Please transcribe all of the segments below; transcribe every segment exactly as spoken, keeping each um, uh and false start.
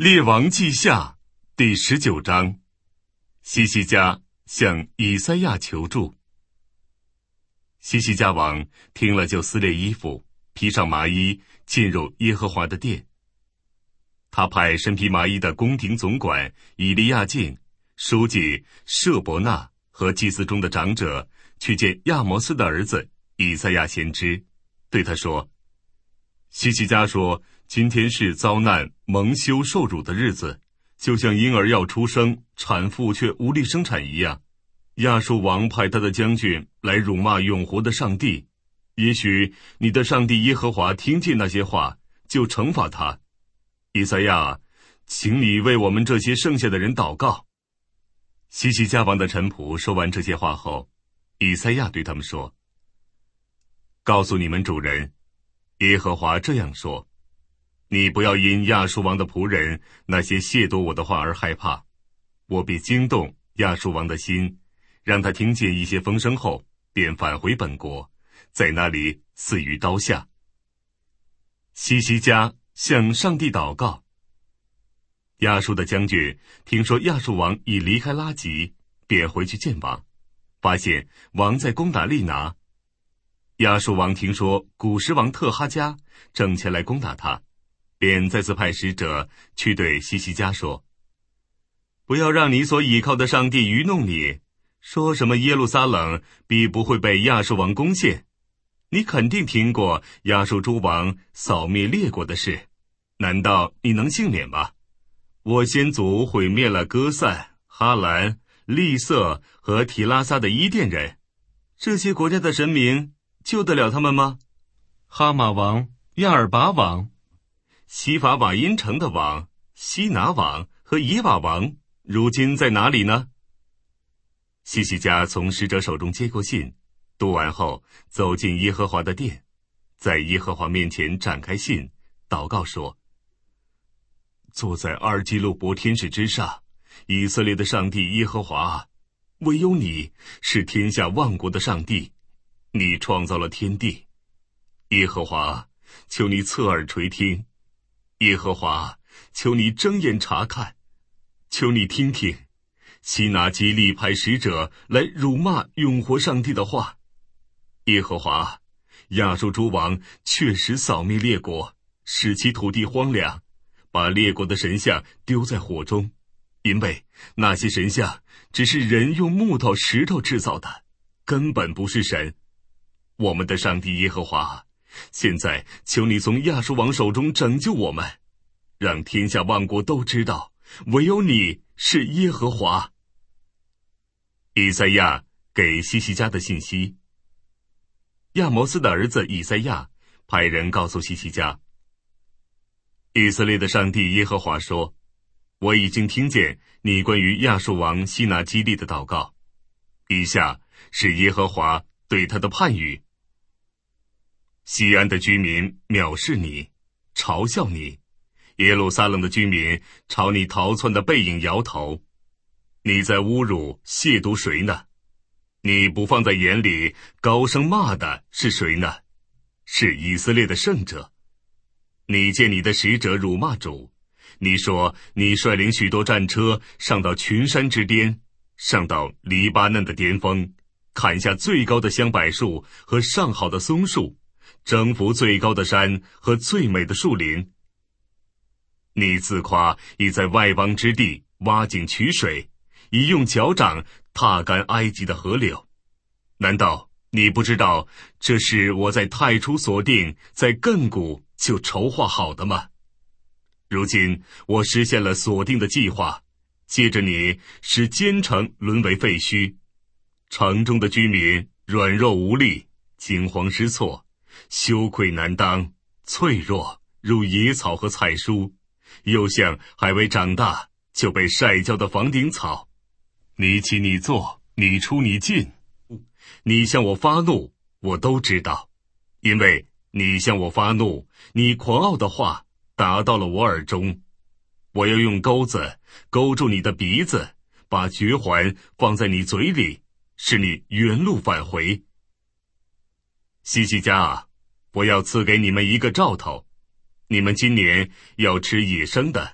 列王记下第十九章，西西家向以赛亚求助。西西家王听了，就撕裂衣服，披上麻衣，进入耶和华的殿。他派身披麻衣的宫廷总管以利亚敬、书记舍伯纳和祭司中的长者去见亚摩斯的儿子以赛亚先知，对他说：西西家说，今天是遭难蒙羞受辱的日子，就像婴儿要出生，产妇却无力生产一样。亚述王派他的将军来辱骂永活的上帝，也许你的上帝耶和华听见那些话，就惩罚他。以赛亚，请你为我们这些剩下的人祷告。西西家王的臣仆说完这些话后，以赛亚对他们说：告诉你们主人，耶和华这样说，你不要因亚述王的仆人那些亵渎我的话而害怕，我必惊动亚述王的心，让他听见一些风声后，便返回本国，在那里死于刀下。西西家向上帝祷告。亚述的将军听说亚述王已离开拉吉，便回去见王，发现王在攻打利拿。亚述王听说古时王特哈加正前来攻打他，便再次派使者去对西西家说：不要让你所倚靠的上帝愚弄你，说什么耶路撒冷必不会被亚述王攻陷。你肯定听过亚述诸王扫灭列国的事，难道你能幸免吗？我先祖毁灭了哥散、哈兰、利色和提拉撒的伊甸人，这些国家的神明救得了他们吗？哈马王、亚尔拔王、西法瓦因城的王、西拿王和以瓦王如今在哪里呢？西西家从使者手中接过信，读完后走进耶和华的殿，在耶和华面前展开信，祷告说：坐在阿尔基路伯天使之上，以色列的上帝耶和华，唯有你是天下万国的上帝，你创造了天地。耶和华，求你侧耳垂听，耶和华，求你睁眼察看，求你听听西拿基利派使者来辱骂永活上帝的话。耶和华，亚述诸王确实扫灭列国，使其土地荒凉，把列国的神像丢在火中，因为那些神像只是人用木头石头制造的，根本不是神。我们的上帝耶和华，现在求你从亚述王手中拯救我们，让天下万国都知道唯有你是耶和华。以赛亚给西西家的信息。亚摩斯的儿子以赛亚派人告诉西西家：以色列的上帝耶和华说，我已经听见你关于亚述王西拿基利的祷告，以下是耶和华对他的判语：西安的居民藐视你，嘲笑你，耶路撒冷的居民朝你逃窜的背影摇头。你在侮辱亵渎谁呢？你不放在眼里，高声骂的是谁呢？是以色列的圣者。你见你的使者辱骂主，你说你率领许多战车上到群山之巅，上到黎巴嫩的巅峰，砍下最高的香柏树和上好的松树，征服最高的山和最美的树林。你自夸已在外邦之地挖井取水，已用脚掌踏干埃及的河流。难道你不知道这是我在太初所定，在亘古就筹划好的吗？如今我实现了所定的计划，接着你使坚城沦为废墟，城中的居民软弱无力，惊慌失措，羞愧难当，脆弱如野草和菜蔬，又像还未长大就被晒焦的房顶草。你起你坐，你出你进，你向我发怒，我都知道，因为你向我发怒，你狂傲的话达到了我耳中。我要用钩子勾住你的鼻子，把绝环放在你嘴里，使你原路返回。西西家啊，我要赐给你们一个兆头，你们今年要吃野生的，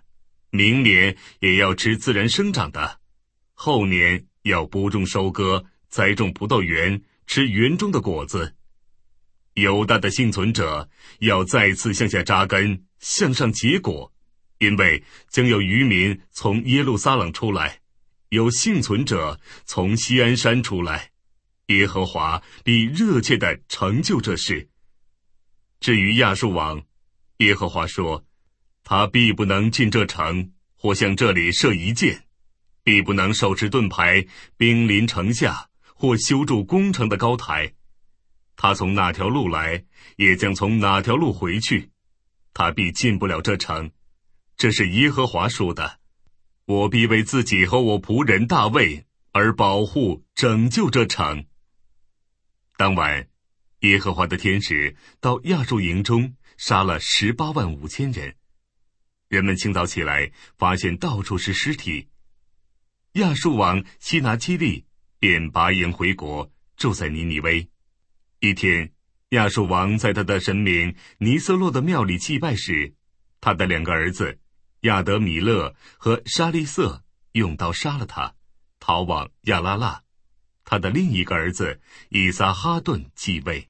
明年也要吃自然生长的，后年要播种收割，栽种葡萄园，吃园中的果子。犹大的幸存者要再次向下扎根，向上结果，因为将有渔民从耶路撒冷出来，有幸存者从锡安山出来。耶和华必热切地成就这事。至于亚述王，耶和华说，他必不能进这城，或向这里射一箭，必不能手持盾牌，兵临城下，或修筑攻城的高台。他从哪条路来，也将从哪条路回去，他必进不了这城。这是耶和华说的。我必为自己和我仆人大卫而保护拯救这城。当晚，耶和华的天使到亚述营中杀了十八万五千人。人们清早起来，发现到处是尸体。亚述王西拿基利便拔营回国，住在尼尼微。一天，亚述王在他的神明尼色洛的庙里祭拜时，他的两个儿子亚德米勒和沙利瑟用刀杀了他，逃往亚拉腊。他的另一个儿子以撒哈顿继位。